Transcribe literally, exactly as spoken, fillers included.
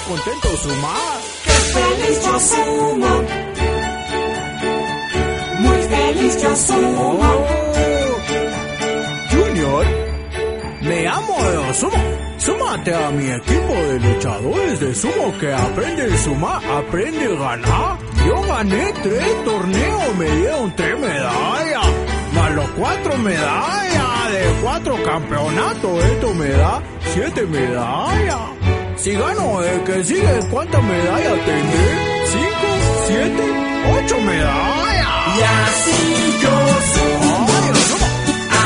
contento sumar. ¡Qué feliz yo sumo! Muy feliz yo sumo. Oh, Junior, me amo de sumo. Súmate a mi equipo de luchadores de sumo que aprende a sumar, aprende a ganar. Yo gané tres torneos, me dieron tres medallas, más los cuatro medallas de cuatro campeonatos. Esto me da siete medallas. Si gano el que sigue, ¿cuántas medallas tendré? ¿Cinco? ¿Siete? ¿Ocho medallas? Y así yo sumo.